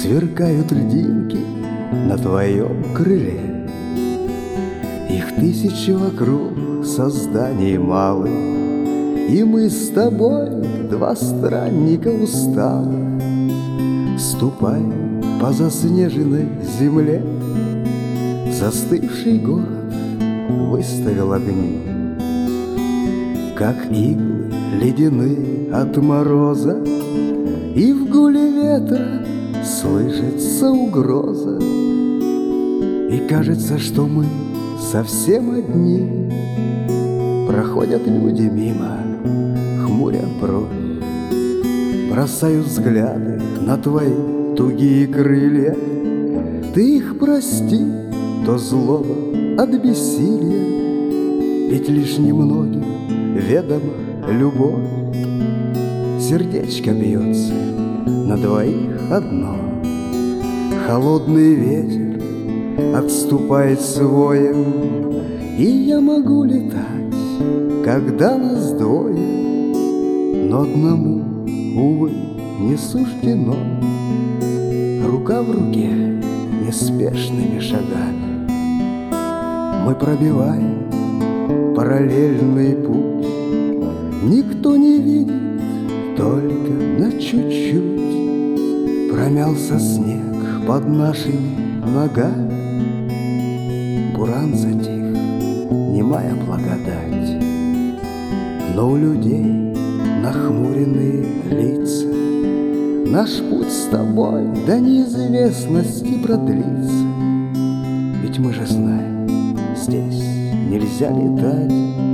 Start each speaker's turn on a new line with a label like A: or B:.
A: Сверкают льдинки на твоем крыле. Их тысячи вокруг созданий малых, и мы с тобой, два странника усталых, ступаем по заснеженной земле. Застывший город выставил огни, как иглы ледяные от мороза, и в гуле ветра слышится угроза. И кажется, что мы совсем одни. Проходят люди мимо, хмуря бровь, бросают взгляды на твои тугие крылья. Ты их прости, то злоба от бессилия, ведь лишь немногим ведома любовь. Сердечко бьется на двоих одно, холодный ветер отступает своим, и я могу летать, когда нас двое, но одному, увы, не суждено. Рука в руке неспешными шагами мы пробиваем параллельный путь. Никто не видит, только на чуть-чуть промялся снег под нашими ногами. Буран затих, немая благодать, но у людей нахмуренные лица. Наш путь с тобой до неизвестности продлится, ведь мы же знаем, здесь нельзя летать.